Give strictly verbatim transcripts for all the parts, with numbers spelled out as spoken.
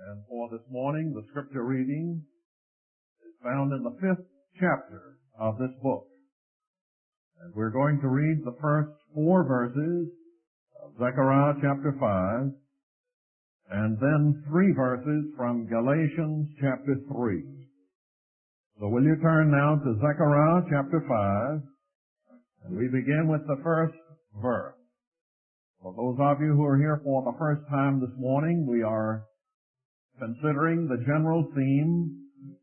And for this morning, the scripture reading is found in the fifth chapter of this book. And we're going to read the first four verses of Zechariah chapter five, and then three verses from Galatians chapter three. So will you turn now to Zechariah chapter five, and we begin with the first verse. For those of you who are here for the first time this morning, we are considering the general theme,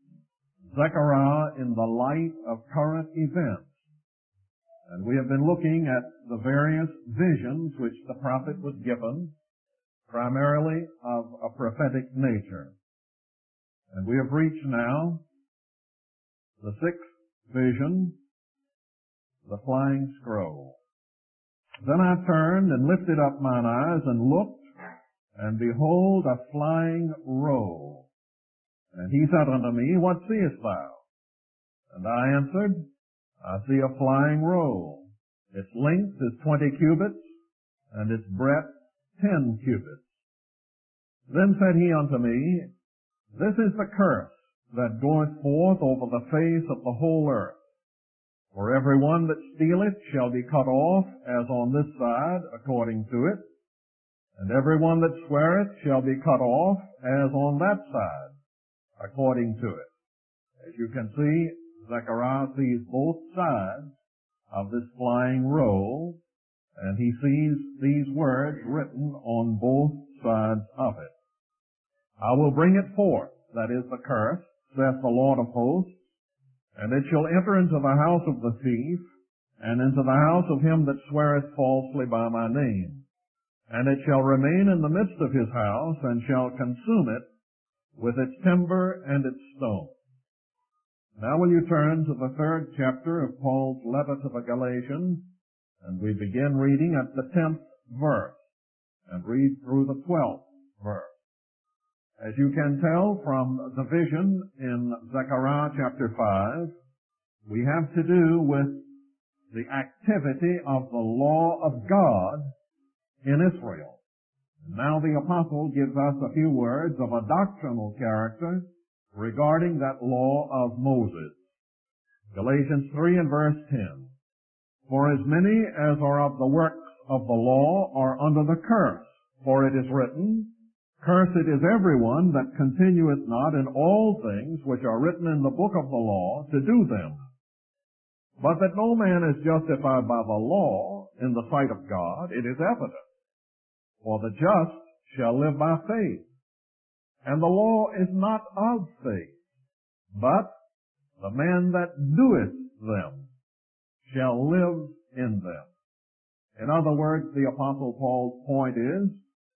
Zechariah in the light of current events. And we have been looking at the various visions which the prophet was given, primarily of a prophetic nature. And we have reached now the sixth vision, the flying scroll. Then I turned and lifted up mine eyes and looked, and behold, a flying roll. And he said unto me, What seest thou? And I answered, I see a flying roll. Its length is twenty cubits, and its breadth ten cubits. Then said he unto me, This is the curse that goeth forth over the face of the whole earth. For every one that stealeth shall be cut off, as on this side, according to it, and every one that sweareth shall be cut off, as on that side, according to it. As you can see, Zechariah sees both sides of this flying roll, and he sees these words written on both sides of it. I will bring it forth, that is the curse, saith the Lord of hosts, and it shall enter into the house of the thief, and into the house of him that sweareth falsely by my name. And it shall remain in the midst of his house, and shall consume it with its timber and its stone. Now will you turn to the third chapter of Paul's letter to the Galatians, and we begin reading at the tenth verse, and read through the twelfth verse. As you can tell from the vision in Zechariah chapter five, we have to do with the activity of the law of God in Israel. Now the apostle gives us a few words of a doctrinal character regarding that law of Moses. Galatians three and verse ten. For as many as are of the works of the law are under the curse, for it is written, Cursed is everyone that continueth not in all things which are written in the book of the law to do them. But that no man is justified by the law in the sight of God, it is evident. For the just shall live by faith. And the law is not of faith, but the man that doeth them shall live in them. In other words, the Apostle Paul's point is,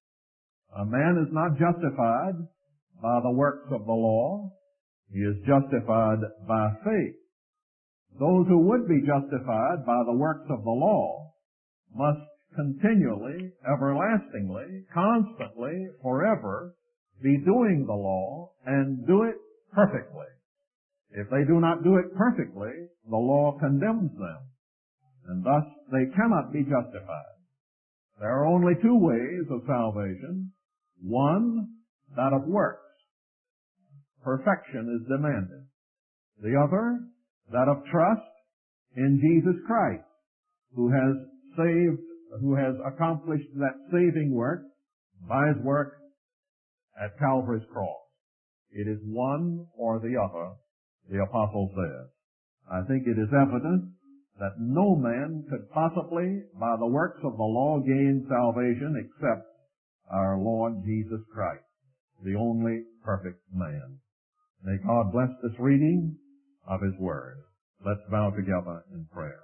a man is not justified by the works of the law. He is justified by faith. Those who would be justified by the works of the law must continually, everlastingly, constantly, forever be doing the law and do it perfectly. If they do not do it perfectly, the law condemns them, and thus they cannot be justified. There are only two ways of salvation. One, that of works. Perfection is demanded. The other, that of trust in Jesus Christ, who has saved, who has accomplished that saving work by his work at Calvary's cross. It is one or the other, the apostle says. I think it is evident that no man could possibly, by the works of the law, gain salvation except our Lord Jesus Christ, the only perfect man. May God bless this reading of his word. Let's bow together in prayer.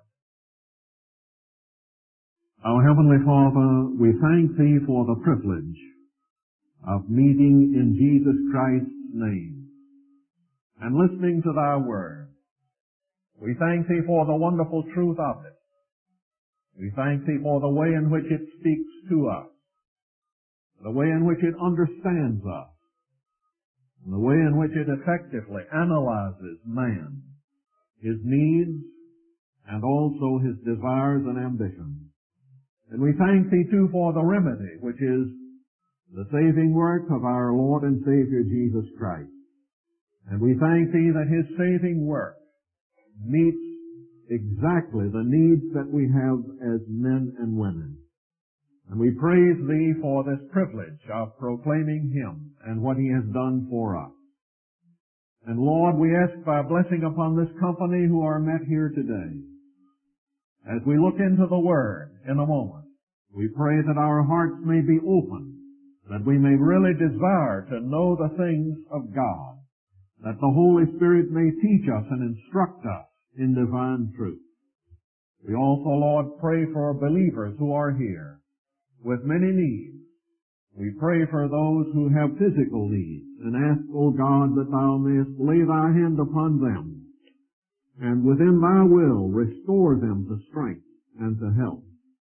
Our Heavenly Father, we thank Thee for the privilege of meeting in Jesus Christ's name and listening to Thy word. We thank Thee for the wonderful truth of it. We thank Thee for the way in which it speaks to us, the way in which it understands us, and the way in which it effectively analyzes man, his needs, and also his desires and ambitions. And we thank Thee, too, for the remedy, which is the saving work of our Lord and Savior Jesus Christ. And we thank Thee that His saving work meets exactly the needs that we have as men and women. And we praise Thee for this privilege of proclaiming Him and what He has done for us. And Lord, we ask Thy blessing upon this company who are met here today. As we look into the Word in a moment, we pray that our hearts may be open, that we may really desire to know the things of God, that the Holy Spirit may teach us and instruct us in divine truth. We also, Lord, pray for believers who are here with many needs. We pray for those who have physical needs and ask, O God, that Thou mayest lay Thy hand upon them and within Thy will restore them to strength and to health.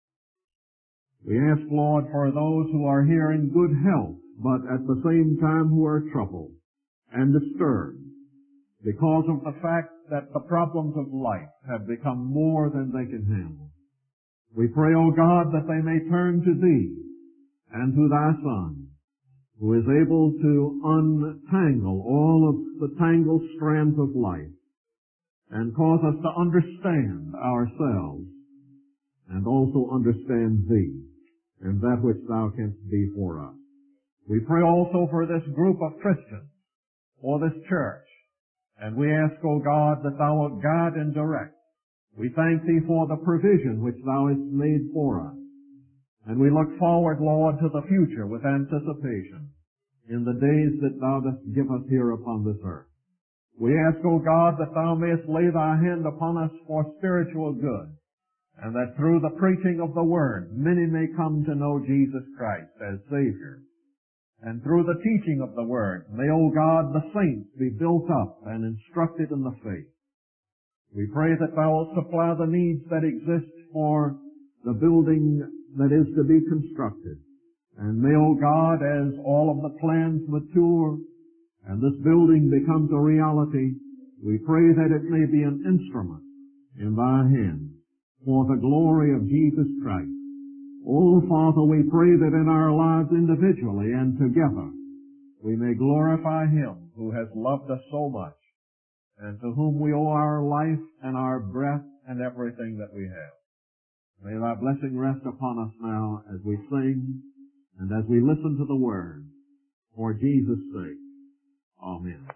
We ask, Lord, for those who are here in good health, but at the same time who are troubled and disturbed because of the fact that the problems of life have become more than they can handle. We pray, O God, that they may turn to Thee and to Thy Son, who is able to untangle all of the tangled strands of life and cause us to understand ourselves and also understand Thee and that which Thou canst be for us. We pray also for this group of Christians, for this church, and we ask, O God, that Thou wilt guide and direct. We thank Thee for the provision which Thou hast made for us, and we look forward, Lord, to the future with anticipation in the days that Thou dost give us here upon this earth. We ask, O God, that Thou mayest lay Thy hand upon us for spiritual good, and that through the preaching of the Word, many may come to know Jesus Christ as Savior. And through the teaching of the Word, may, O God, the saints be built up and instructed in the faith. We pray that Thou wilt supply the needs that exist for the building that is to be constructed. And may, O God, as all of the plans mature and this building becomes a reality, we pray that it may be an instrument in Thy hand for the glory of Jesus Christ. Oh, Father, we pray that in our lives individually and together we may glorify Him who has loved us so much and to whom we owe our life and our breath and everything that we have. May Thy blessing rest upon us now as we sing and as we listen to the Word. For Jesus' sake. Amen.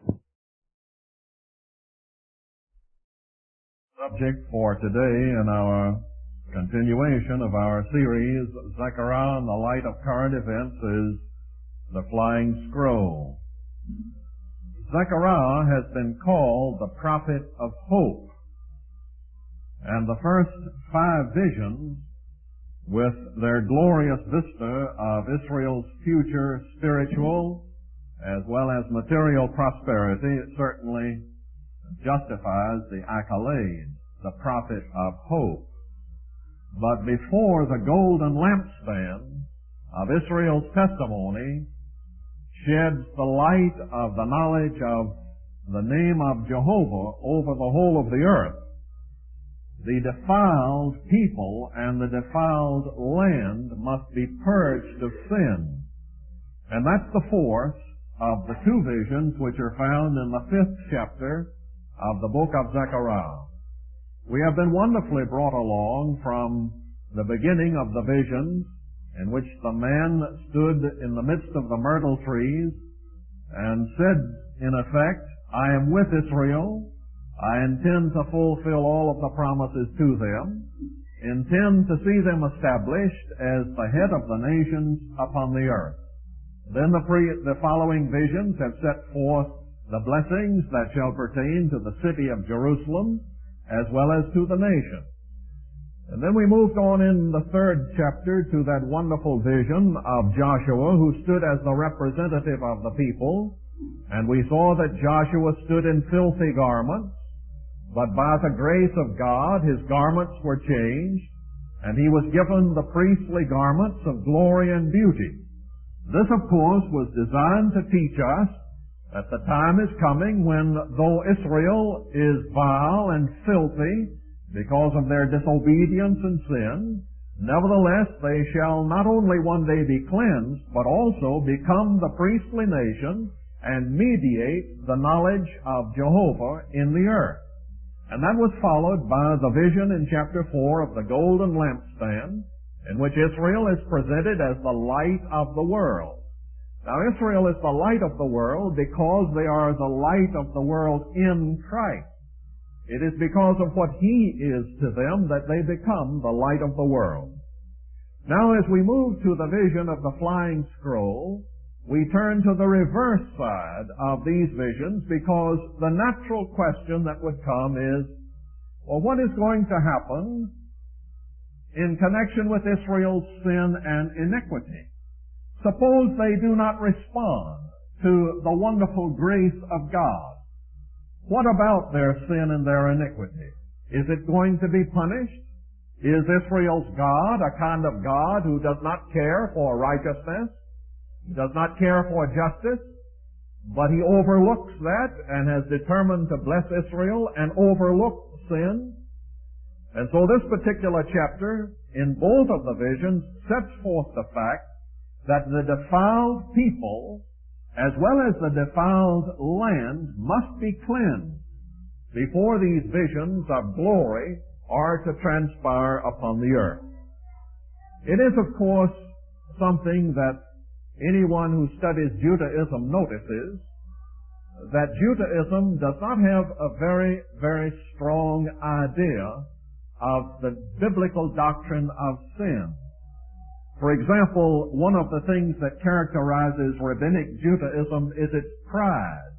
Subject for today in our continuation of our series, Zechariah and the Light of Current Events, is the Flying Scroll. Zechariah has been called the prophet of hope, and the first five visions, with their glorious vista of Israel's future spiritual as well as material prosperity, it certainly justifies the accolade, the prophet of hope. But before the golden lampstand of Israel's testimony sheds the light of the knowledge of the name of Jehovah over the whole of the earth, the defiled people and the defiled land must be purged of sin. And that's the fourth of the two visions which are found in the fifth chapter of the book of Zechariah. We have been wonderfully brought along from the beginning of the visions in which the man stood in the midst of the myrtle trees and said, in effect, I am with Israel. I intend to fulfill all of the promises to them, intend to see them established as the head of the nations upon the earth. Then the, pre, the following visions have set forth the blessings that shall pertain to the city of Jerusalem as well as to the nation. And then we moved on in the third chapter to that wonderful vision of Joshua, who stood as the representative of the people. And we saw that Joshua stood in filthy garments, but by the grace of God his garments were changed, and he was given the priestly garments of glory and beauty. This, of course, was designed to teach us that the time is coming when, though Israel is vile and filthy because of their disobedience and sin, Nevertheless, they shall not only one day be cleansed, but also become the priestly nation and mediate the knowledge of Jehovah in the earth. And that was followed by the vision in chapter four of the golden lampstand, in which Israel is presented as the light of the world. Now, Israel is the light of the world because they are the light of the world in Christ. It is because of what He is to them that they become the light of the world. Now, as we move to the vision of the flying scroll, we turn to the reverse side of these visions because the natural question that would come is, well, what is going to happen in connection with Israel's sin and iniquity? Suppose they do not respond to the wonderful grace of God. What about their sin and their iniquity? Is it going to be punished? Is Israel's God a kind of God who does not care for righteousness? He does not care for justice? But He overlooks that and has determined to bless Israel and overlook sin? And so this particular chapter, in both of the visions, sets forth the fact that the defiled people, as well as the defiled land, must be cleansed before these visions of glory are to transpire upon the earth. It is, of course, something that anyone who studies Judaism notices, that Judaism does not have a very, very strong idea of the biblical doctrine of sin. For example, one of the things that characterizes rabbinic Judaism is its pride.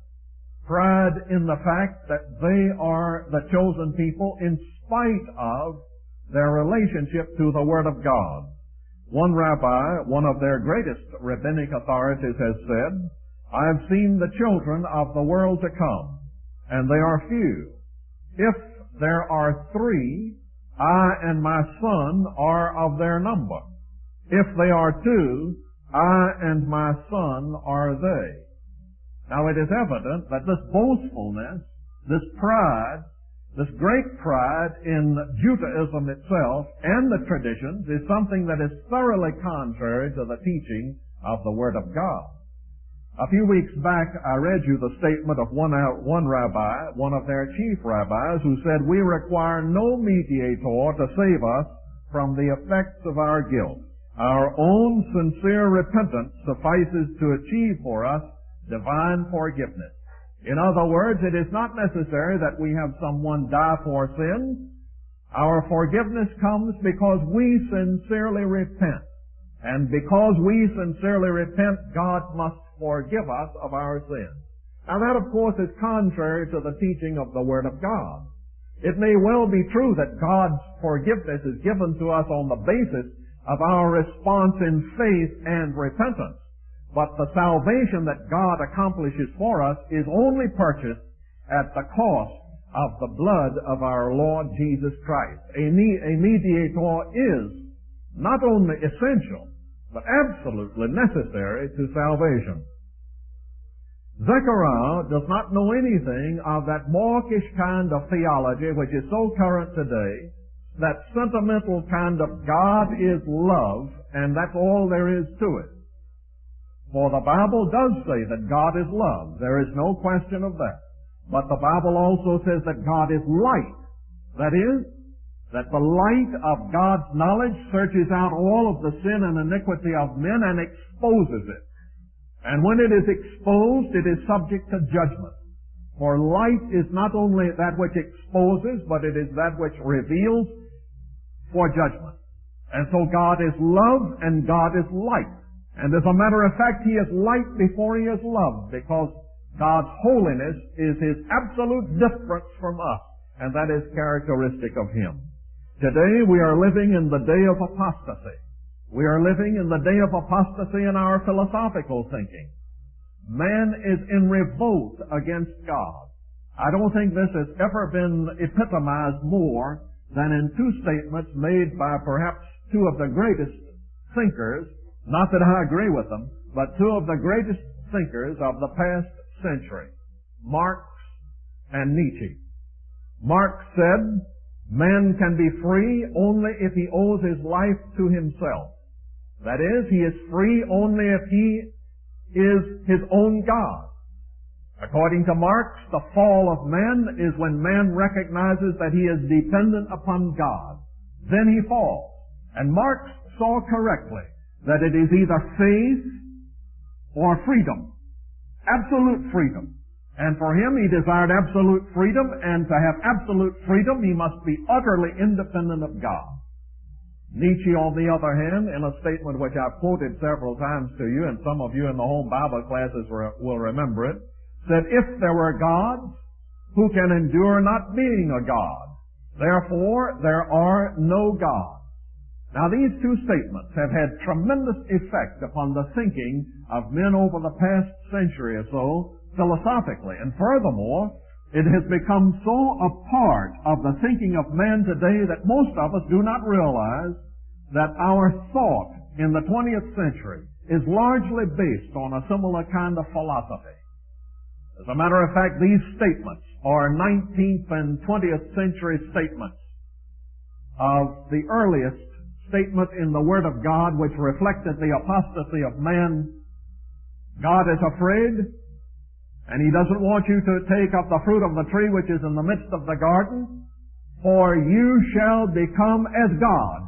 Pride in the fact that they are the chosen people in spite of their relationship to the Word of God. One rabbi, one of their greatest rabbinic authorities, has said, I have seen the children of the world to come, and they are few. If there are three, I and my son are of their number. If they are two, I and my son are they. Now it is evident that this boastfulness, this pride, this great pride in Judaism itself and the traditions is something that is thoroughly contrary to the teaching of the Word of God. A few weeks back, I read you the statement of one, one rabbi, one of their chief rabbis, who said, we require no mediator to save us from the effects of our guilt. Our own sincere repentance suffices to achieve for us divine forgiveness. In other words, it is not necessary that we have someone die for sin. Our forgiveness comes because we sincerely repent. And because we sincerely repent, God must forgive us of our sins. Now that, of course, is contrary to the teaching of the Word of God. It may well be true that God's forgiveness is given to us on the basis of our response in faith and repentance. But the salvation that God accomplishes for us is only purchased at the cost of the blood of our Lord Jesus Christ. A, me- a mediator is not only essential, but absolutely necessary to salvation. Zechariah does not know anything of that mawkish kind of theology which is so current today, that sentimental kind of God is love, and that's all there is to it. For the Bible does say that God is love. There is no question of that. But the Bible also says that God is light. That is, that the light of God's knowledge searches out all of the sin and iniquity of men and exposes it. And when it is exposed, it is subject to judgment. For light is not only that which exposes, but it is that which reveals for judgment. And so God is love and God is light. And as a matter of fact, He is light before He is love, because God's holiness is His absolute difference from us, and that is characteristic of Him. Today we are living in the day of apostasy. We are living in the day of apostasy in our philosophical thinking. Man is in revolt against God. I don't think this has ever been epitomized more than in two statements made by perhaps two of the greatest thinkers, not that I agree with them, but two of the greatest thinkers of the past century, Marx and Nietzsche. Marx said, Man can be free only if he owes his life to himself. That is, he is free only if he is his own God. According to Marx, the fall of man is when man recognizes that he is dependent upon God. Then he falls. And Marx saw correctly that it is either faith or freedom. Absolute freedom. And for him, he desired absolute freedom, and to have absolute freedom, he must be utterly independent of God. Nietzsche, on the other hand, in a statement which I've quoted several times to you, and some of you in the home Bible classes will remember it, said, if there were gods, who can endure not being a God? Therefore, there are no gods. Now, these two statements have had tremendous effect upon the thinking of men over the past century or so, philosophically. And furthermore, it has become so a part of the thinking of man today that most of us do not realize that our thought in the twentieth century is largely based on a similar kind of philosophy. As a matter of fact, these statements are nineteenth and twentieth century statements of the earliest statement in the Word of God which reflected the apostasy of man. God is afraid, and He doesn't want you to take of the fruit of the tree which is in the midst of the garden, for you shall become as God.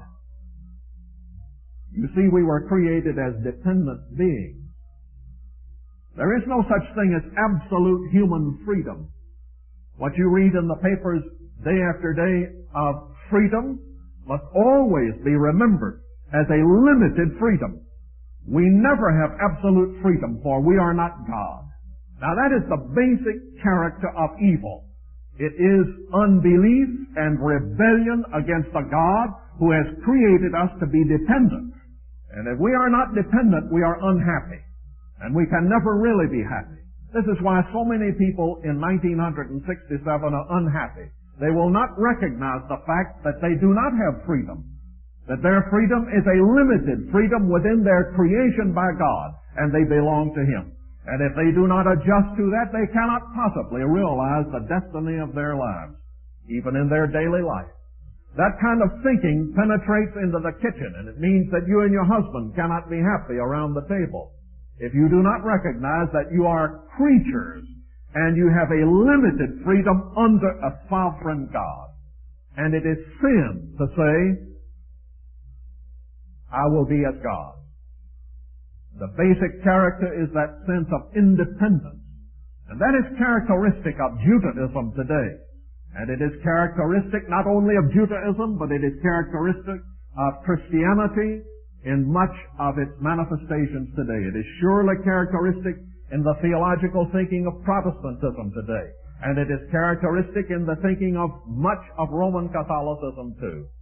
You see, we were created as dependent beings. There is no such thing as absolute human freedom. What you read in the papers day after day of freedom must always be remembered as a limited freedom. We never have absolute freedom, for we are not God. Now that is the basic character of evil. It is unbelief and rebellion against a God who has created us to be dependent. And if we are not dependent, we are unhappy. And we can never really be happy. This is why so many people in nineteen sixty-seven are unhappy. They will not recognize the fact that they do not have freedom. That their freedom is a limited freedom within their creation by God, and they belong to Him. And if they do not adjust to that, they cannot possibly realize the destiny of their lives, even in their daily life. That kind of thinking penetrates into the kitchen, and it means that you and your husband cannot be happy around the table if you do not recognize that you are creatures and you have a limited freedom under a sovereign God. And it is sin to say, I will be as God. The basic character is that sense of independence. And that is characteristic of Judaism today. And it is characteristic not only of Judaism, but it is characteristic of Christianity in much of its manifestations today. It is surely characteristic in the theological thinking of Protestantism today. And it is characteristic in the thinking of much of Roman Catholicism too.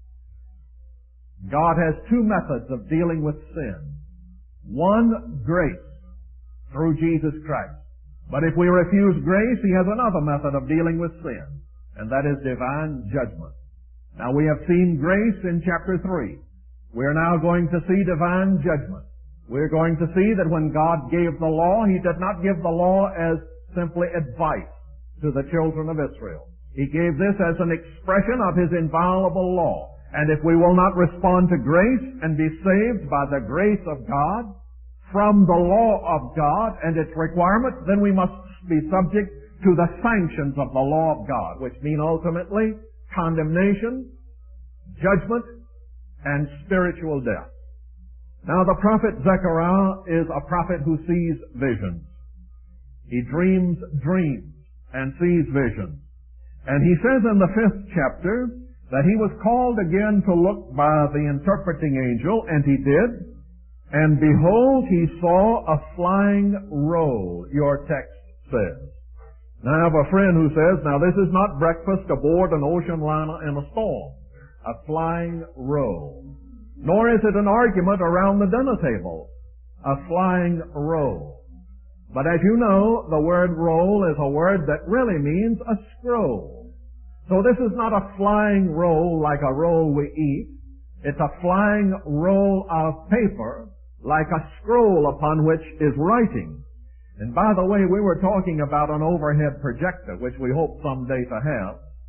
God has two methods of dealing with sin. One, grace, through Jesus Christ. But if we refuse grace, He has another method of dealing with sin, and that is divine judgment. Now we have seen grace in chapter three. We are now going to see divine judgment. We're going to see that when God gave the law, He did not give the law as simply advice to the children of Israel. He gave this as an expression of His inviolable law. And if we will not respond to grace and be saved by the grace of God from the law of God and its requirements, then we must be subject to the sanctions of the law of God, which mean ultimately condemnation, judgment, and spiritual death. Now the prophet Zechariah is a prophet who sees visions. He dreams dreams and sees visions. And he says in the fifth chapter that he was called again to look by the interpreting angel, and he did. And behold, he saw a flying roll, your text says. Now I have a friend who says, now this is not breakfast aboard an ocean liner in a storm. A flying roll. Nor is it an argument around the dinner table. A flying roll. But as you know, the word roll is a word that really means a scroll. So this is not a flying roll like a roll we eat. It's a flying roll of paper like a scroll upon which is writing. And by the way, we were talking about an overhead projector, which we hope someday to have.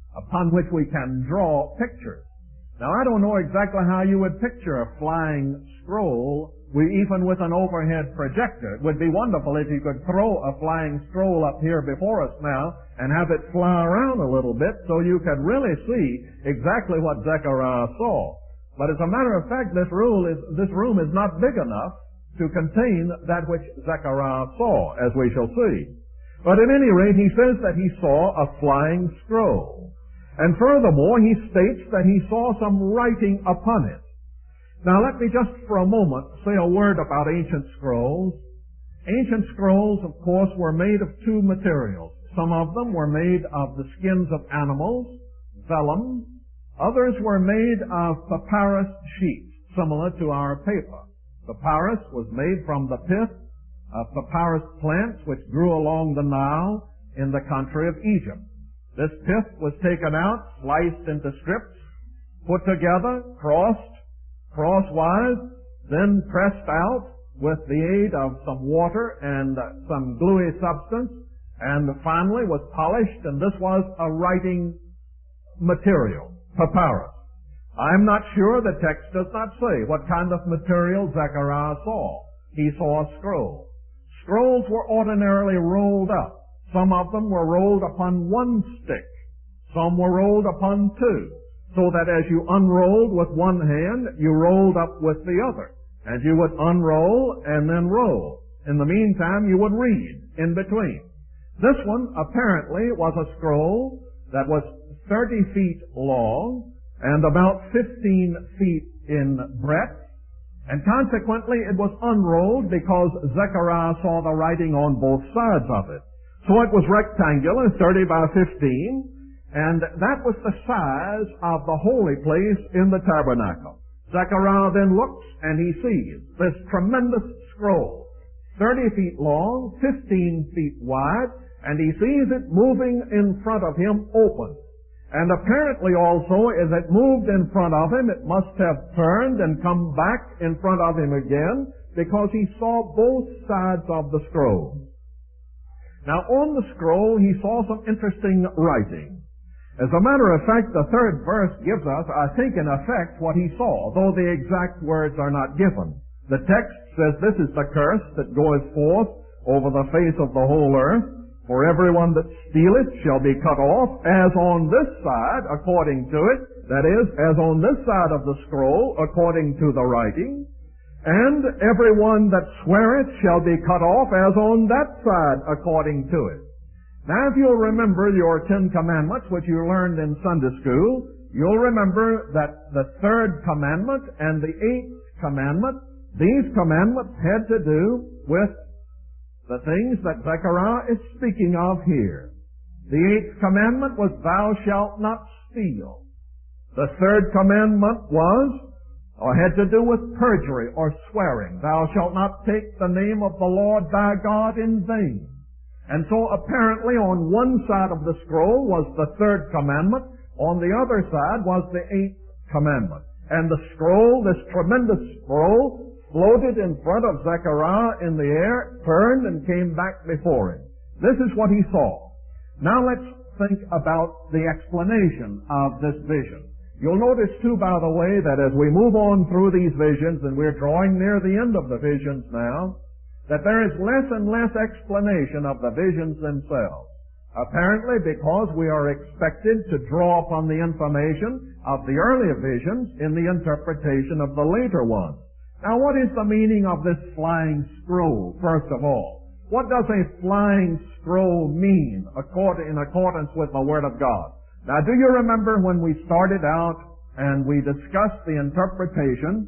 upon which we can draw pictures. Now, I don't know exactly how you would picture a flying scroll, we, even with an overhead projector. It would be wonderful if you could throw a flying scroll up here before us now and have it fly around a little bit so you could really see exactly what Zechariah saw. But as a matter of fact, this, rule is, this room is not big enough to contain that which Zechariah saw, as we shall see. But at any rate, he says that he saw a flying scroll. And furthermore, he states that he saw some writing upon it. Now let me just for a moment say a word about ancient scrolls. Ancient scrolls, of course, were made of two materials. Some of them were made of the skins of animals, vellum. Others were made of papyrus sheets, similar to our paper. Papyrus was made from the pith of papyrus plants which grew along the Nile in the country of Egypt. This pith was taken out, sliced into strips, put together, crossed, crosswise, then pressed out with the aid of some water and some gluey substance, and finally was polished, and this was a writing material, papyrus. I'm not sure, the text does not say what kind of material Zechariah saw. He saw a scroll. Scrolls were ordinarily rolled up. Some of them were rolled upon one stick. Some were rolled upon two, so that as you unrolled with one hand, you rolled up with the other. And you would unroll and then roll. In the meantime, you would read in between. This one apparently was a scroll that was thirty feet long and about fifteen feet in breadth. And consequently, it was unrolled because Zechariah saw the writing on both sides of it. So it was rectangular, thirty by fifteen, and that was the size of the holy place in the tabernacle. Zechariah then looks and he sees this tremendous scroll, thirty feet long, fifteen feet wide, and he sees it moving in front of him open. And apparently also, as it moved in front of him, it must have turned and come back in front of him again, because he saw both sides of the scroll. Now, on the scroll, he saw some interesting writing. As a matter of fact, the third verse gives us, I think, in effect, what he saw, though the exact words are not given. The text says, "This is the curse that goeth forth over the face of the whole earth. For everyone that stealeth shall be cut off, as on this side, according to it," that is, as on this side of the scroll, according to the writing, "and everyone that sweareth shall be cut off, as on that side, according to it." Now, if you'll remember your Ten Commandments, which you learned in Sunday school, you'll remember that the third commandment and the eighth commandment, these commandments had to do with the things that Zechariah is speaking of here. The eighth commandment was, "Thou shalt not steal." The third commandment was, or had to do with perjury or swearing. "Thou shalt not take the name of the Lord thy God in vain." And so apparently on one side of the scroll was the third commandment, on the other side was the eighth commandment. And the scroll, this tremendous scroll, floated in front of Zechariah in the air, turned and came back before him. This is what he saw. Now let's think about the explanation of this vision. You'll notice too, by the way, that as we move on through these visions, and we're drawing near the end of the visions now, that there is less and less explanation of the visions themselves. Apparently because we are expected to draw upon the information of the earlier visions in the interpretation of the later ones. Now, what is the meaning of this flying scroll, first of all? What does a flying scroll mean in accordance with the Word of God? Now, do you remember when we started out and we discussed the interpretation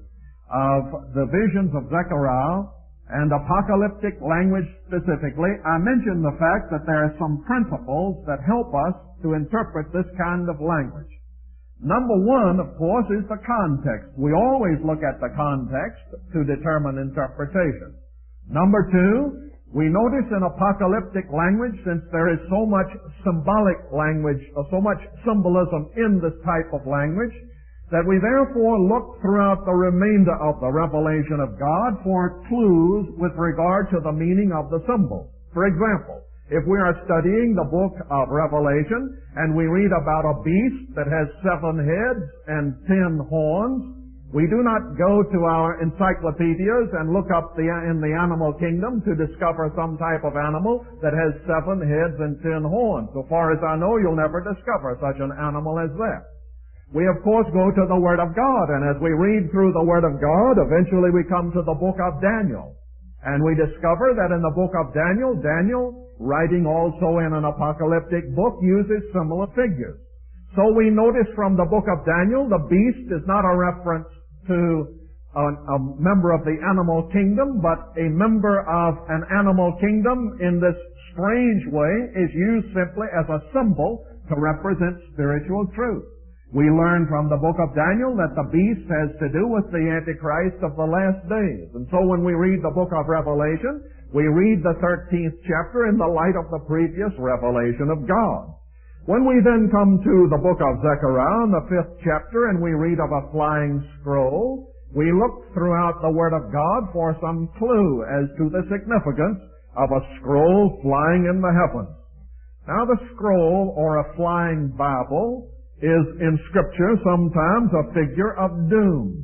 of the visions of Zechariah and apocalyptic language specifically? I mentioned the fact that there are some principles that help us to interpret this kind of language. Number one, of course, is the context. We always look at the context to determine interpretation. Number two, we notice in apocalyptic language, since there is so much symbolic language, or so much symbolism in this type of language, that we therefore look throughout the remainder of the revelation of God for clues with regard to the meaning of the symbol. For example, If we are studying the book of Revelation and we read about a beast that has seven heads and ten horns, we do not go to our encyclopedias and look up the, in the animal kingdom to discover some type of animal that has seven heads and ten horns. So far as I know, you'll never discover such an animal as that. We, of course, go to the Word of God, and as we read through the Word of God, eventually we come to the book of Daniel. And we discover that in the book of Daniel, Daniel, writing also in an apocalyptic book, uses similar figures. So we notice from the book of Daniel, the beast is not a reference to a, a member of the animal kingdom, but a member of an animal kingdom in this strange way is used simply as a symbol to represent spiritual truth. We learn from the book of Daniel that the beast has to do with the Antichrist of the last days. And so when we read the book of Revelation, we read the thirteenth chapter in the light of the previous revelation of God. When we then come to the book of Zechariah, the fifth chapter, and we read of a flying scroll, we look throughout the Word of God for some clue as to the significance of a scroll flying in the heavens. Now the scroll, or a flying Bible, is in Scripture sometimes a figure of doom.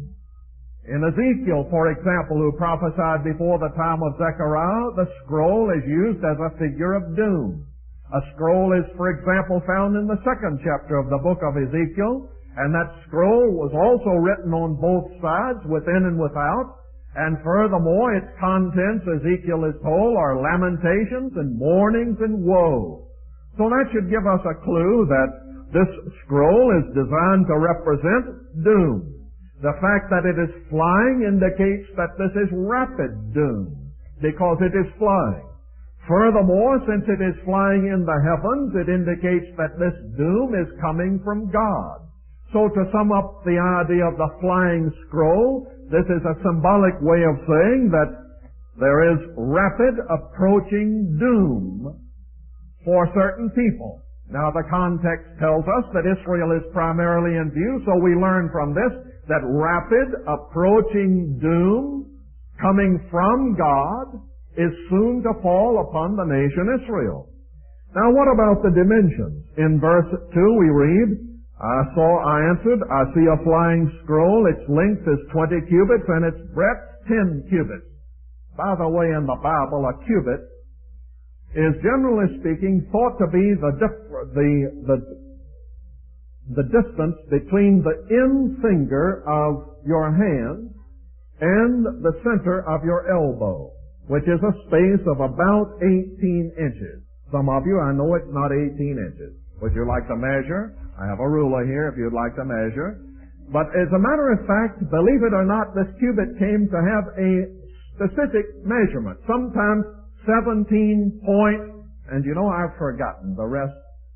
In Ezekiel, for example, who prophesied before the time of Zechariah, the scroll is used as a figure of doom. A scroll is, for example, found in the second chapter of the book of Ezekiel, and that scroll was also written on both sides, within and without, and furthermore, its contents, Ezekiel is told, are lamentations and mournings and woe. So that should give us a clue that this scroll is designed to represent doom. The fact that it is flying indicates that this is rapid doom, because it is flying. Furthermore, since it is flying in the heavens, it indicates that this doom is coming from God. So to sum up the idea of the flying scroll, this is a symbolic way of saying that there is rapid approaching doom for certain people. Now the context tells us that Israel is primarily in view, so we learn from this that rapid approaching doom coming from God is soon to fall upon the nation Israel. Now what about the dimensions? In verse two we read, I saw, I answered, I see a flying scroll, its length is twenty cubits and its breadth ten cubits. By the way, in the Bible, a cubit is generally speaking thought to be the, dif- the, the, the distance between the end finger of your hand and the center of your elbow, which is a space of about eighteen inches. Some of you, I know it's not eighteen inches. Would you like to measure? I have a ruler here if you'd like to measure. But as a matter of fact, believe it or not, this cubit came to have a specific measurement. Sometimes seventeen point, and you know I've forgotten the rest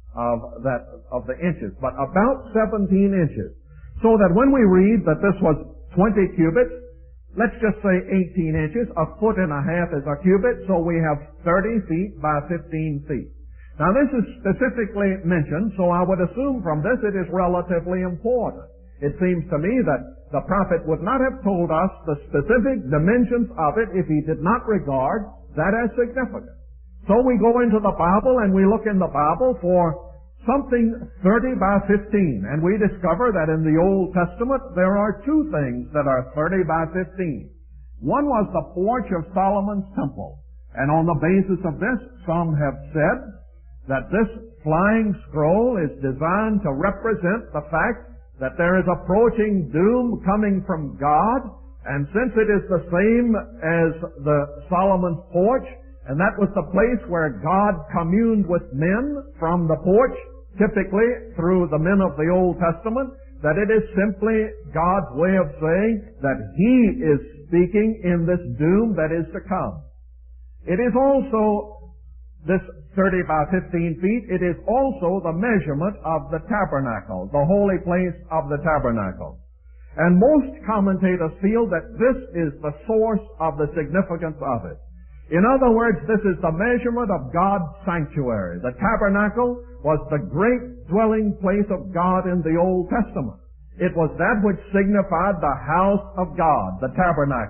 of that, of the inches, but about seventeen inches. So that when we read that this was twenty cubits, let's just say eighteen inches, a foot and a half is a cubit, so we have thirty feet by fifteen feet. Now this is specifically mentioned, so I would assume from this it is relatively important. It seems to me that the prophet would not have told us the specific dimensions of it if he did not regard that as significant. So we go into the Bible and we look in the Bible for something thirty by fifteen, and we discover that in the Old Testament there are two things that are thirty by fifteen. One was the porch of Solomon's temple, and on the basis of this, some have said that this flying scroll is designed to represent the fact that there is approaching doom coming from God, and since it is the same as the Solomon's porch, and that was the place where God communed with men from the porch, typically through the men of the Old Testament, that it is simply God's way of saying that He is speaking in this doom that is to come. It is also this thirty by fifteen feet, it is also the measurement of the tabernacle, the holy place of the tabernacle. And most commentators feel that this is the source of the significance of it. In other words, this is the measurement of God's sanctuary. The tabernacle was the great dwelling place of God in the Old Testament. It was that which signified the house of God, the tabernacle.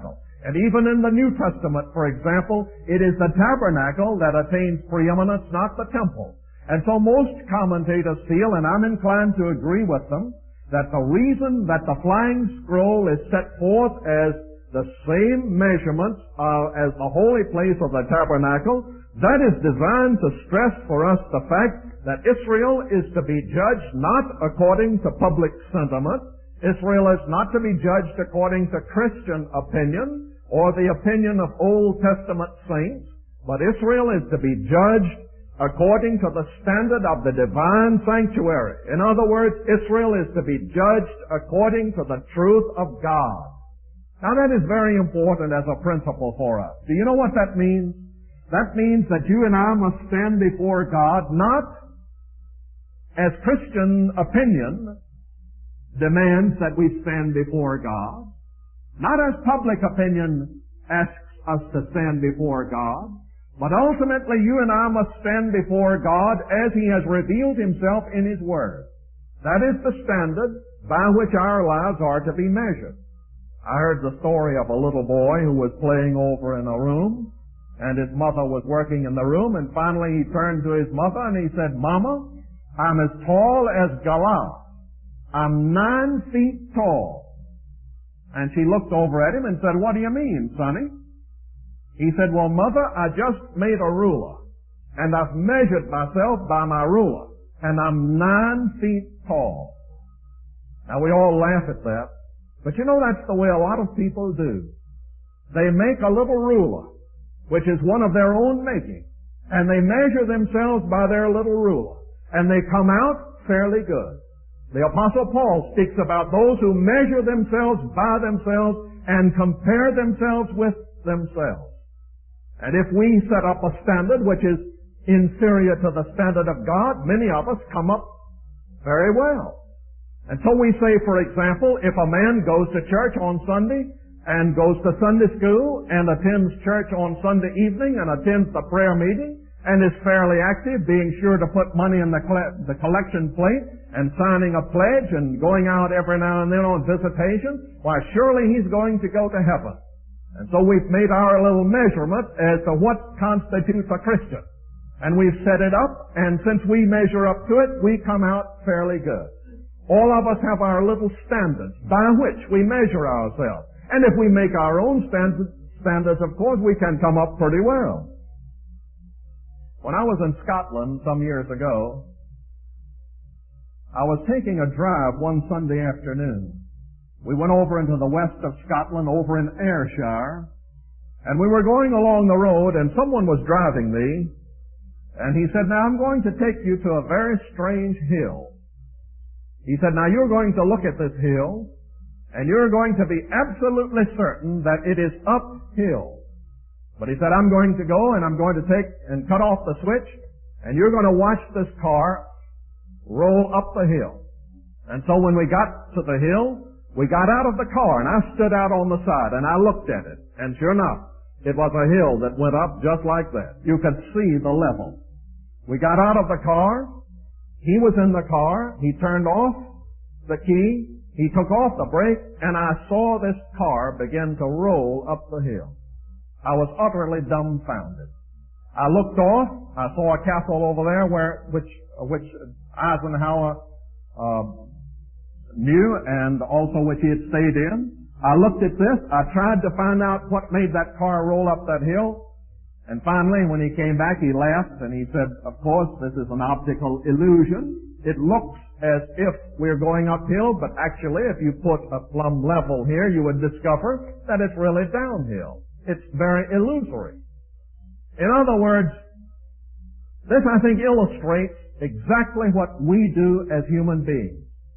And even in the New Testament, for example, it is the tabernacle that attains preeminence, not the temple. And so most commentators feel, and I'm inclined to agree with them, that the reason that the flying scroll is set forth as the same measurements uh, as the holy place of the tabernacle, that is designed to stress for us the fact that Israel is to be judged not according to public sentiment. Israel is not to be judged according to Christian opinion or the opinion of Old Testament saints, but Israel is to be judged according to the standard of the divine sanctuary. In other words, Israel is to be judged according to the truth of God. Now that is very important as a principle for us. Do you know what that means? That means that you and I must stand before God not as Christian opinion demands that we stand before God, not as public opinion asks us to stand before God, but ultimately you and I must stand before God as He has revealed Himself in His Word. That is the standard by which our lives are to be measured. I heard the story of a little boy who was playing over in a room, and his mother was working in the room, and finally he turned to his mother and he said, "Mama, I'm as tall as Goliath. I'm nine feet tall." And she looked over at him and said, "What do you mean, sonny?" He said, "Well, Mother, I just made a ruler, and I've measured myself by my ruler, and I'm nine feet tall." Now, we all laugh at that, but you know that's the way a lot of people do. They make a little ruler, which is one of their own making, and they measure themselves by their little ruler, and they come out fairly good. The Apostle Paul speaks about those who measure themselves by themselves and compare themselves with themselves. And if we set up a standard which is inferior to the standard of God, many of us come up very well. And so we say, for example, if a man goes to church on Sunday and goes to Sunday school and attends church on Sunday evening and attends the prayer meeting and is fairly active, being sure to put money in the, the collection plate and signing a pledge and going out every now and then on visitation, why, surely he's going to go to heaven. And so we've made our little measurement as to what constitutes a Christian. And we've set it up, and since we measure up to it, we come out fairly good. All of us have our little standards by which we measure ourselves. And if we make our own standards, standards, of course, we can come up pretty well. When I was in Scotland some years ago, I was taking a drive one Sunday afternoon. We went over into the west of Scotland, over in Ayrshire, and we were going along the road, and someone was driving me, and he said, "Now I'm going to take you to a very strange hill." He said, "Now you're going to look at this hill, and you're going to be absolutely certain that it is uphill. But," he said, "I'm going to go, and I'm going to take and cut off the switch, and you're going to watch this car roll up the hill." And so when we got to the hill, we got out of the car, and I stood out on the side, and I looked at it. And sure enough, it was a hill that went up just like that. You could see the level. We got out of the car. He was in the car. He turned off the key. He took off the brake, and I saw this car begin to roll up the hill. I was utterly dumbfounded. I looked off. I saw a castle over there where, which, which Eisenhower, uh, knew, and also which he had stayed in. I looked at this. I tried to find out what made that car roll up that hill. And finally, when he came back, he laughed and he said, "Of course, this is an optical illusion. It looks as if we're going uphill, but actually, if you put a plumb level here, you would discover that it's really downhill. It's very illusory." In other words, this, I think, illustrates exactly what we do as human beings.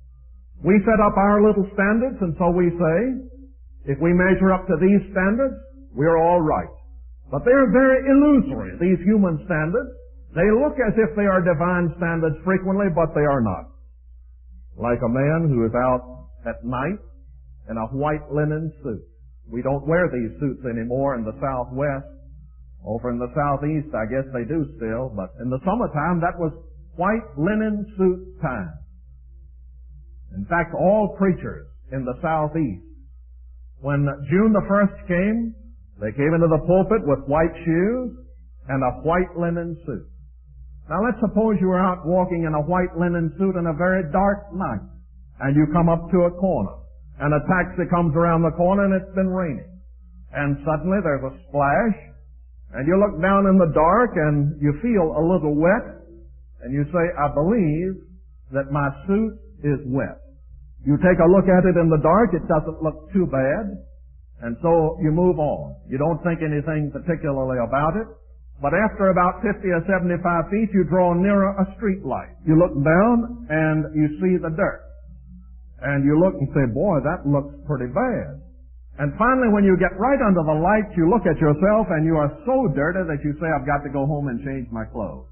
We set up our little standards, and so we say, if we measure up to these standards, we're all right. But they're very illusory, these human standards. They look as if they are divine standards frequently, but they are not. Like a man who is out at night in a white linen suit. We don't wear these suits anymore in the Southwest. Over in the Southeast, I guess they do still, but in the summertime, that was white linen suit time. In fact, all preachers in the Southeast When June the first came, they came into the pulpit with white shoes and a white linen suit. Now let's suppose you were out walking in a white linen suit in a very dark night, and you come up to a corner, and a taxi comes around the corner and it's been raining. And suddenly there's a splash, and you look down in the dark and you feel a little wet, and you say, I believe that my suit is wet. You take a look at it in the dark, it doesn't look too bad, and so you move on. You don't think anything particularly about it. But after about fifty or seventy-five feet, you draw nearer a street light. You look down and you see the dirt. And you look and say, boy, that looks pretty bad. And finally, when you get right under the light, you look at yourself and you are so dirty that you say, I've got to go home and change my clothes.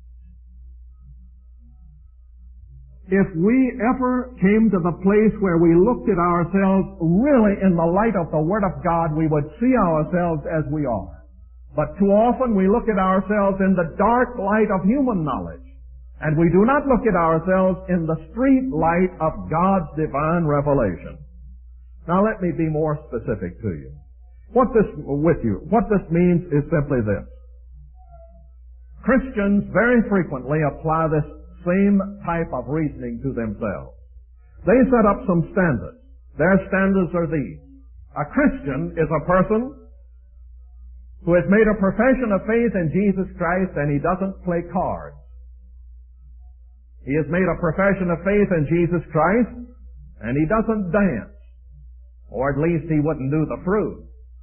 If we ever came to the place where we looked at ourselves really in the light of the Word of God, we would see ourselves as we are. But too often we look at ourselves in the dark light of human knowledge, and we do not look at ourselves in the street light of God's divine revelation. Now let me be more specific to you. What this, with you, what this means is simply this. Christians very frequently apply this same type of reasoning to themselves. They set up some standards. Their standards are these. A Christian is a person who has made a profession of faith in Jesus Christ and he doesn't play cards. He has made a profession of faith in Jesus Christ and he doesn't dance. Or at least he wouldn't do the fruit.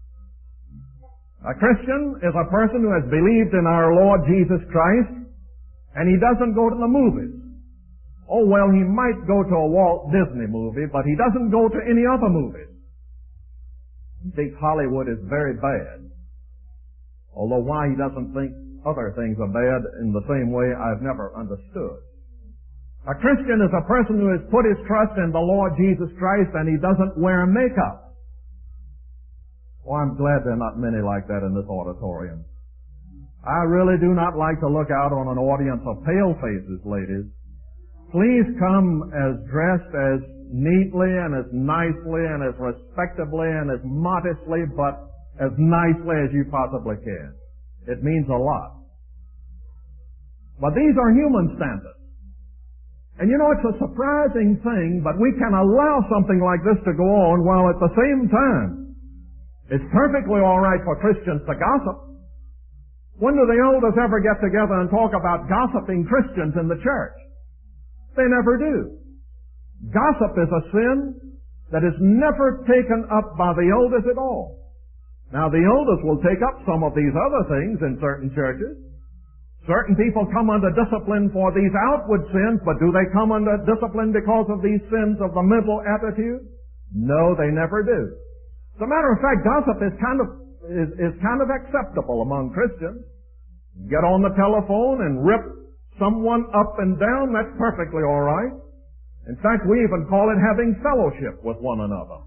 A Christian is a person who has believed in our Lord Jesus Christ and he doesn't go to the movies. Oh, well, he might go to a Walt Disney movie, but he doesn't go to any other movies. He thinks Hollywood is very bad. Although why he doesn't think other things are bad in the same way, I've never understood. A Christian is a person who has put his trust in the Lord Jesus Christ and he doesn't wear makeup. Oh, I'm glad there are not many like that in this auditorium. I really do not like to look out on an audience of pale faces, ladies. Please come as dressed as neatly and as nicely and as respectably and as modestly, but as nicely as you possibly can. It means a lot. But these are human standards. And you know, it's a surprising thing, but we can allow something like this to go on while at the same time it's perfectly all right for Christians to gossip. When do the elders ever get together and talk about gossiping Christians in the church? They never do. Gossip is a sin that is never taken up by the elders at all. Now, the elders will take up some of these other things in certain churches. Certain people come under discipline for these outward sins, but do they come under discipline because of these sins of the mental attitude? No, they never do. As a matter of fact, gossip is kind of is, is kind of acceptable among Christians. Get on the telephone and rip someone up and down, that's perfectly all right. In fact, we even call it having fellowship with one another.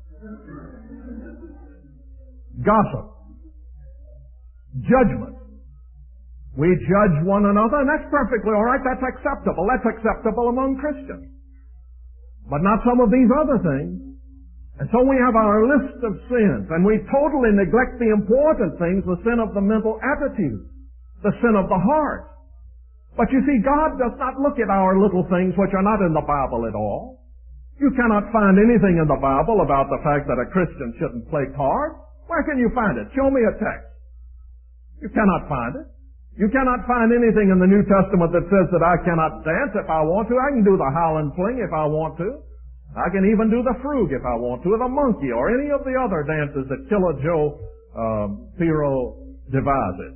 Gossip. Judgment. We judge one another, and that's perfectly all right. That's acceptable. That's acceptable among Christians. But not some of these other things. And so we have our list of sins, and we totally neglect the important things, the sin of the mental attitude, the sin of the heart. But you see, God does not look at our little things which are not in the Bible at all. You cannot find anything in the Bible about the fact that a Christian shouldn't play cards. Where can you find it? Show me a text. You cannot find it. You cannot find anything in the New Testament that says that I cannot dance if I want to. I can do the Howlin' Fling if I want to. I can even do the Frug if I want to, or the Monkey, or any of the other dances that Killer Joe um, Piro devises.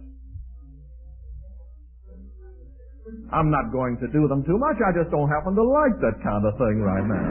I'm not going to do them too much. I just don't happen to like that kind of thing right now.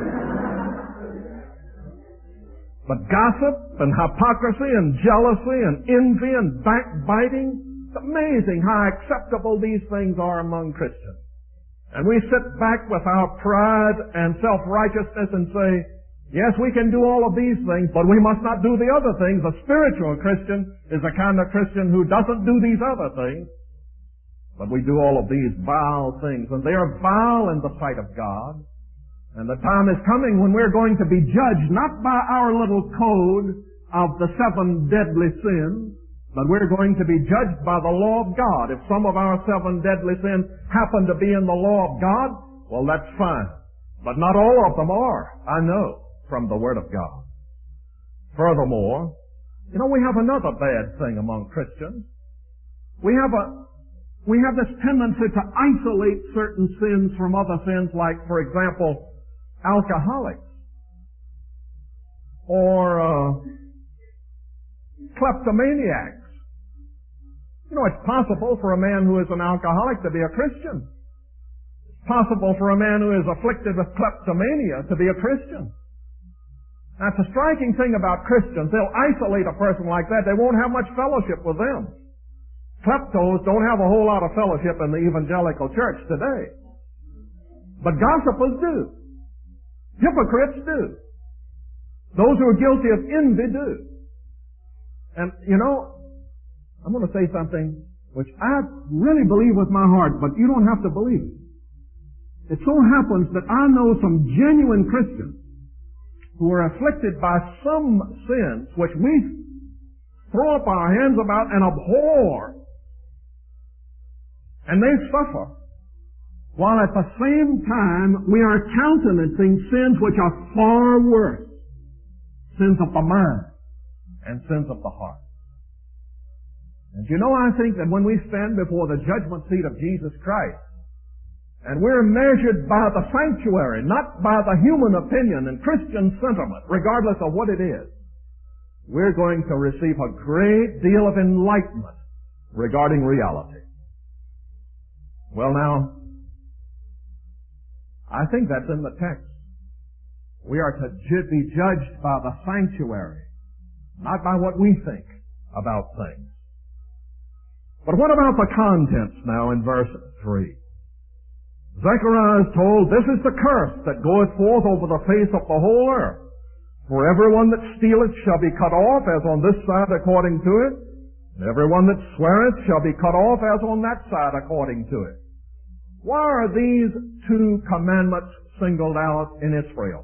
But gossip and hypocrisy and jealousy and envy and backbiting, it's amazing how acceptable these things are among Christians. And we sit back with our pride and self-righteousness and say, yes, we can do all of these things, but we must not do the other things. A spiritual Christian is the kind of Christian who doesn't do these other things. But we do all of these vile things, and they are vile in the sight of God. And the time is coming when we're going to be judged not by our little code of the seven deadly sins, but we're going to be judged by the law of God. If some of our seven deadly sins happen to be in the law of God, well, that's fine. But not all of them are, I know, from the Word of God. Furthermore, you know, we have another bad thing among Christians. We have a, we have this tendency to isolate certain sins from other sins, like, for example, alcoholics, or uh, kleptomaniacs. You know, it's possible for a man who is an alcoholic to be a Christian. It's possible for a man who is afflicted with kleptomania to be a Christian. That's a striking thing about Christians. They'll isolate a person like that. They won't have much fellowship with them. Kleptos don't have a whole lot of fellowship in the evangelical church today. But gossipers do. Hypocrites do. Those who are guilty of envy do. And, you know, I'm going to say something which I really believe with my heart, but you don't have to believe it. It so happens that I know some genuine Christians who are afflicted by some sins which we throw up our hands about and abhor. And they suffer, while at the same time we are countenancing sins which are far worse. Sins of the mind and sins of the heart. And you know, I think that when we stand before the judgment seat of Jesus Christ, and we're measured by the sanctuary, not by the human opinion and Christian sentiment, regardless of what it is, we're going to receive a great deal of enlightenment regarding reality. Well now, I think that's in the text. We are to be judged by the sanctuary, not by what we think about things. But what about the contents now in verse three? Zechariah is told, this is the curse that goeth forth over the face of the whole earth. For everyone that stealeth shall be cut off, as on this side according to it, and everyone that sweareth shall be cut off, as on that side according to it. Why are these two commandments singled out in Israel?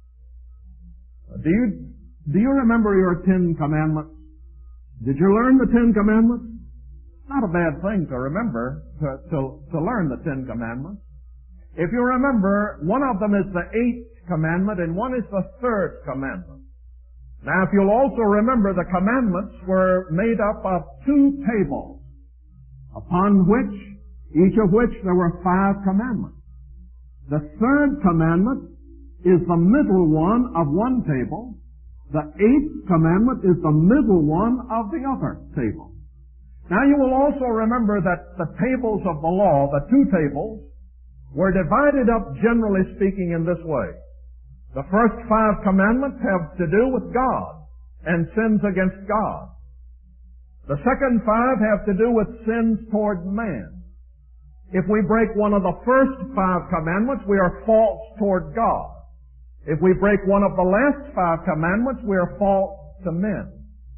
Do you, do you remember your Ten Commandments? Did you learn the Ten Commandments? Not a bad thing to remember, to, to, to learn the Ten Commandments. If you remember, one of them is the eighth commandment and one is the third commandment. Now, if you'll also remember, the commandments were made up of two tables, upon which, each of which there were five commandments. The third commandment is the middle one of one table. The eighth commandment is the middle one of the other table. Now you will also remember that the tables of the law, the two tables, were divided up, generally speaking, in this way. The first five commandments have to do with God and sins against God. The second five have to do with sins toward man. If we break one of the first five commandments, we are false toward God. If we break one of the last five commandments, we are false to men.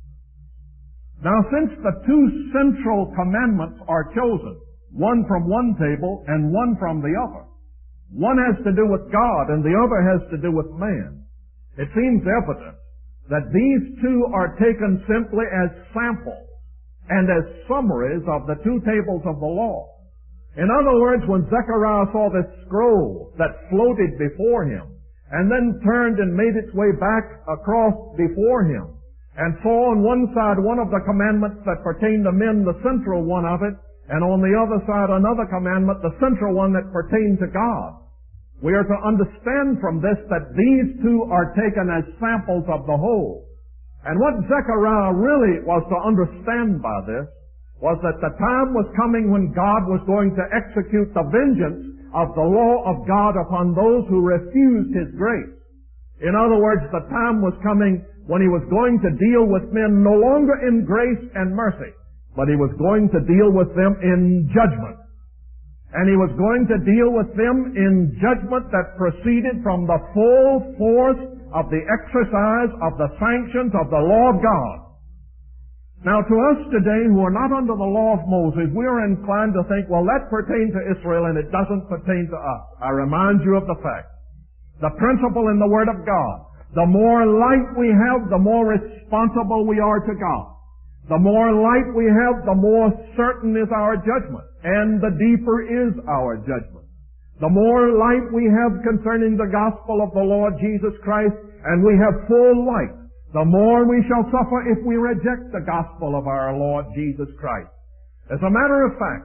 Now, since the two central commandments are chosen, one from one table and one from the other, one has to do with God and the other has to do with man, it seems evident that these two are taken simply as samples and as summaries of the two tables of the law. In other words, when Zechariah saw this scroll that floated before him and then turned and made its way back across before him, and saw on one side one of the commandments that pertain to men, the central one of it, and on the other side another commandment, the central one that pertained to God. We are to understand from this that these two are taken as samples of the whole. And what Zechariah really was to understand by this was that the time was coming when God was going to execute the vengeance of the law of God upon those who refused His grace. In other words, the time was coming when He was going to deal with men no longer in grace and mercy, but He was going to deal with them in judgment. And He was going to deal with them in judgment that proceeded from the full force of the exercise of the sanctions of the law of God. Now, to us today who are not under the law of Moses, we are inclined to think, well, that pertains to Israel and it doesn't pertain to us. I remind you of the fact. The principle in the Word of God, The more light we have, the more responsible we are to God. The more light we have, the more certain is our judgment, and the deeper is our judgment. The more light we have concerning the gospel of the Lord Jesus Christ, and we have full light, the more we shall suffer if we reject the gospel of our Lord Jesus Christ. As a matter of fact,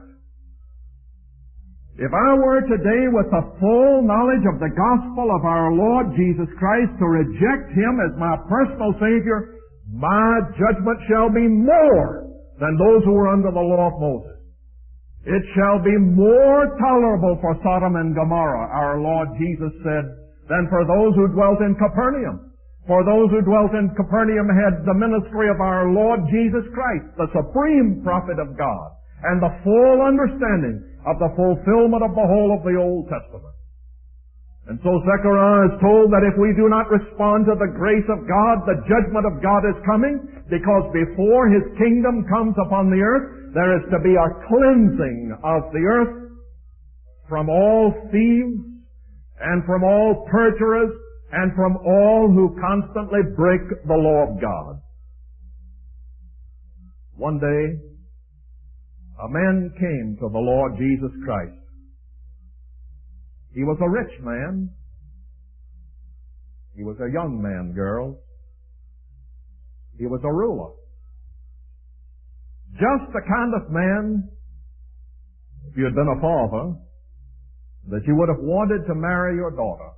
if I were today with the full knowledge of the gospel of our Lord Jesus Christ to reject Him as my personal Savior, my judgment shall be more than those who were under the law of Moses. It shall be more tolerable for Sodom and Gomorrah, our Lord Jesus said, than for those who dwelt in Capernaum. For those who dwelt in Capernaum had the ministry of our Lord Jesus Christ, the supreme prophet of God, and the full understanding of the fulfillment of the whole of the Old Testament. And so Zechariah is told that if we do not respond to the grace of God, the judgment of God is coming, because before His kingdom comes upon the earth, there is to be a cleansing of the earth from all thieves, and from all perjurers, and from all who constantly break the law of God. One day, a man came to the Lord Jesus Christ. He was a rich man. He was a young man, girls. He was a ruler. Just the kind of man, if you had been a father, that you would have wanted to marry your daughter.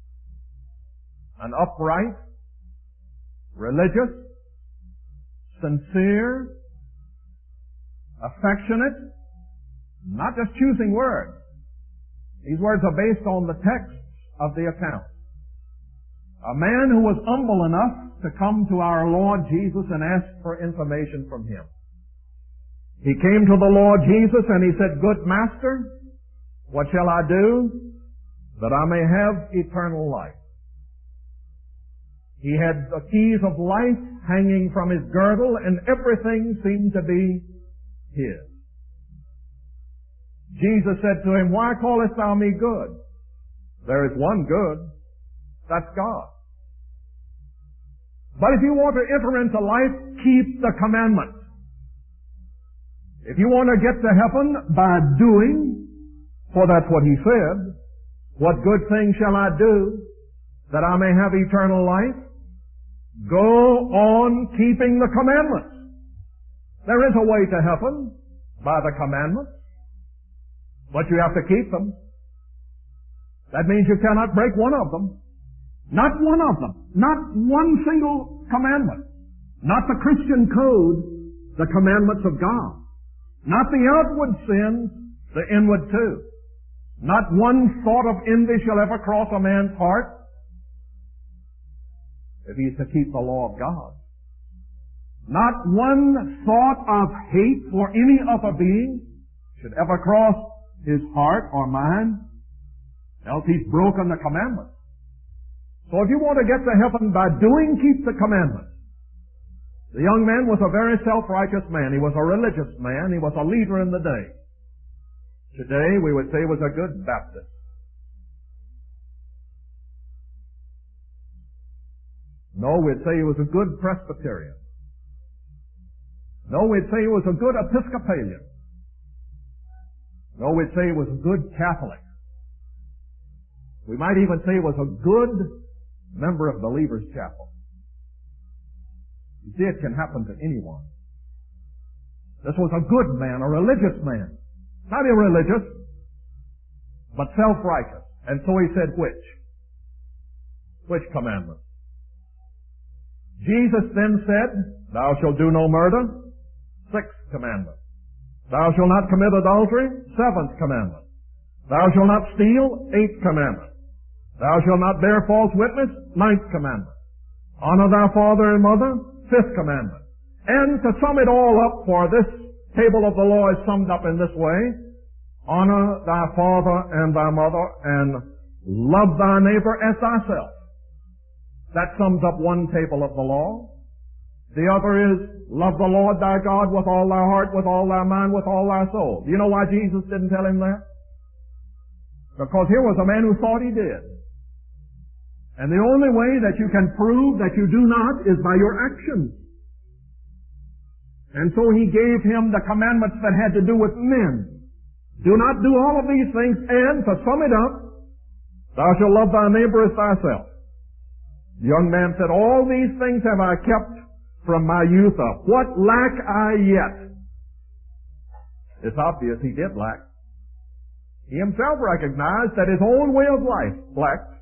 An upright, religious, sincere, affectionate, not just choosing words. These words are based on the text of the account. A man who was humble enough to come to our Lord Jesus and ask for information from Him. He came to the Lord Jesus and he said, "Good Master, what shall I do that I may have eternal life?" He had the keys of life hanging from his girdle, and everything seemed to be his. Jesus said to him, "Why callest thou me good? There is one good, that's God. But if you want to enter into life, keep the commandments. If you want to get to heaven by doing, for that's what He said, what good thing shall I do that I may have eternal life? Go on keeping the commandments." There is a way to heaven by the commandments, but you have to keep them. That means you cannot break one of them. Not one of them. Not one single commandment. Not the Christian code, the commandments of God. Not the outward sins, the inward too. Not one thought of envy shall ever cross a man's heart if he is to keep the law of God. Not one thought of hate for any other being should ever cross his heart or mind, else he's broken the commandments. So if you want to get to heaven by doing, keep the commandments. The young man was a very self-righteous man. He was a religious man. He was a leader in the day. Today, we would say he was a good Baptist. No, we'd say he was a good Presbyterian. No, we'd say he was a good Episcopalian. No, we'd say he was a good Catholic. We might even say he was a good member of Believers' Chapel. You see, it can happen to anyone. This was a good man, a religious man. Not irreligious, but self-righteous. And so he said, which? Which commandment? Jesus then said, "Thou shalt do no murder." Sixth commandment. "Thou shalt not commit adultery." Seventh commandment. "Thou shalt not steal." Eighth commandment. "Thou shalt not bear false witness." Ninth commandment. "Honor thy father and mother." Fifth commandment. And to sum it all up, for this table of the law is summed up in this way: honor thy father and thy mother, and love thy neighbor as thyself. That sums up one table of the law. The other is, love the Lord thy God with all thy heart, with all thy mind, with all thy soul. Do you know why Jesus didn't tell him that? Because here was a man who thought he did. And the only way that you can prove that you do not is by your actions. And so he gave him the commandments that had to do with men. Do not do all of these things, and to sum it up, thou shalt love thy neighbor as thyself. The young man said, all these things have I kept from my youth up. What lack I yet? It's obvious he did lack. He himself recognized that his own way of life lacked.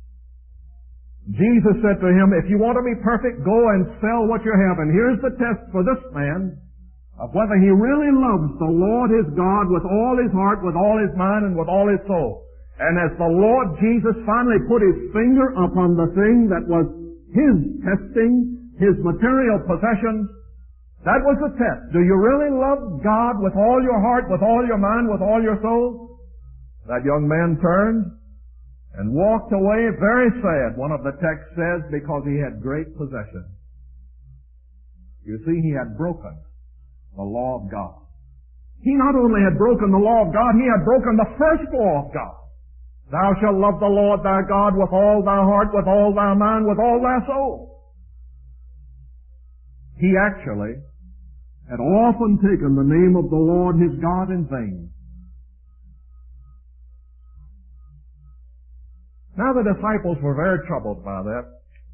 Jesus said to him, if you want to be perfect, go and sell what you have. And here's the test for this man of whether he really loves the Lord his God with all his heart, with all his mind, and with all his soul. And as the Lord Jesus finally put his finger upon the thing that was his testing, his material possessions, that was the test. Do you really love God with all your heart, with all your mind, with all your soul? That young man turned and walked away very sad, one of the texts says, because he had great possessions. You see, he had broken the law of God. He not only had broken the law of God, he had broken the first law of God. Thou shalt love the Lord thy God with all thy heart, with all thy mind, with all thy soul. He actually had often taken the name of the Lord his God in vain. Now the disciples were very troubled by that.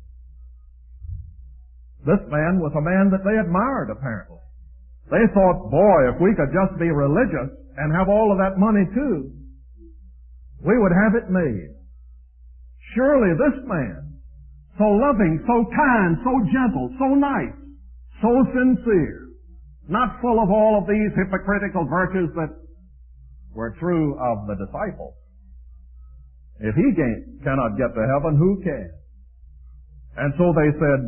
This man was a man that they admired, apparently. They thought, boy, if we could just be religious and have all of that money too, we would have it made. Surely this man, so loving, so kind, so gentle, so nice, so sincere, not full of all of these hypocritical virtues that were true of the disciples. If he can't, cannot get to heaven, who can? And so they said,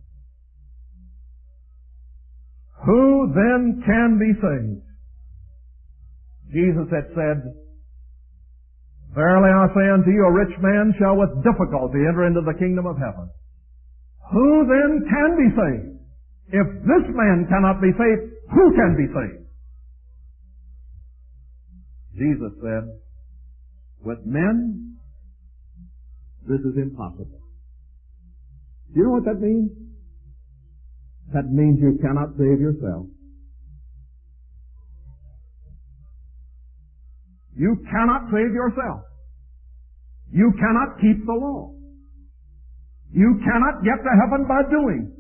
who then can be saved? Jesus had said, verily I say unto you, a rich man shall with difficulty enter into the kingdom of heaven. Who then can be saved? If this man cannot be saved, who can be saved? Jesus said, with men, this is impossible. Do you know what that means? That means you cannot save yourself. You cannot save yourself. You cannot keep the law. You cannot get to heaven by doing.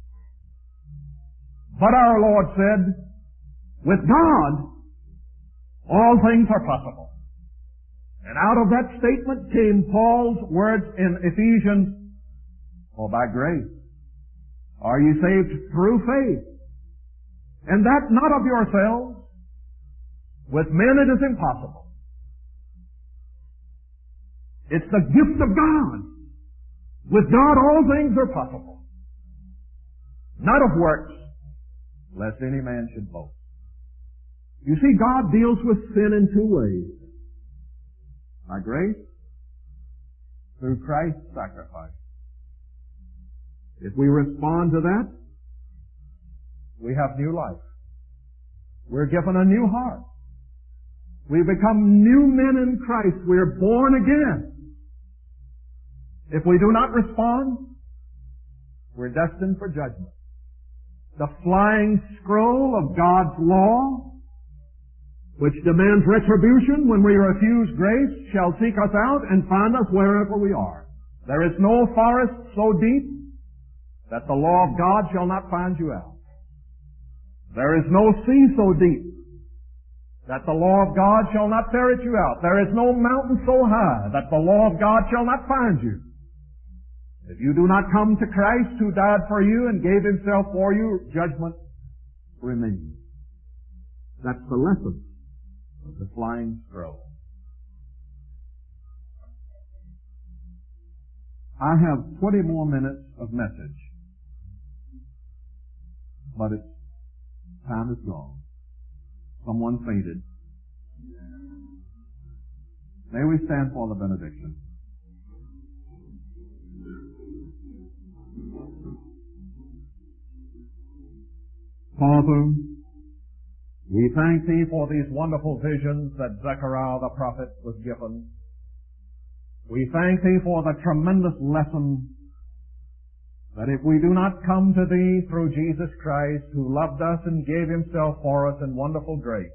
But our Lord said, with God, all things are possible. And out of that statement came Paul's words in Ephesians, for by grace are ye saved through faith. And that not of yourselves. With men it is impossible. It's the gift of God. With God all things are possible. Not of works, lest any man should boast. You see, God deals with sin in two ways. By grace, through Christ's sacrifice. If we respond to that, we have new life. We're given a new heart. We become new men in Christ. We're born again. If we do not respond, we're destined for judgment. The flying scroll of God's law, which demands retribution when we refuse grace, shall seek us out and find us wherever we are. There is no forest so deep that the law of God shall not find you out. There is no sea so deep that the law of God shall not ferret you out. There is no mountain so high that the law of God shall not find you. If you do not come to Christ who died for you and gave himself for you, judgment remains. That's the lesson of the flying scroll. I have twenty more minutes of message, but it's time is gone. Someone fainted. May we stand for the benediction. Father, we thank Thee for these wonderful visions that Zechariah the prophet was given. We thank Thee for the tremendous lesson that if we do not come to Thee through Jesus Christ, who loved us and gave Himself for us in wonderful grace,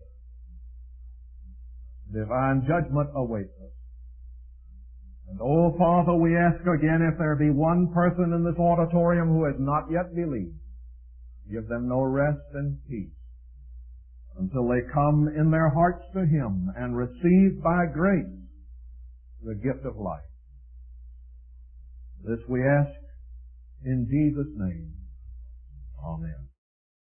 divine judgment awaits us. And oh, Father, we ask again, if there be one person in this auditorium who has not yet believed, give them no rest and peace until they come in their hearts to Him and receive by grace the gift of life. This we ask in Jesus' name. Amen.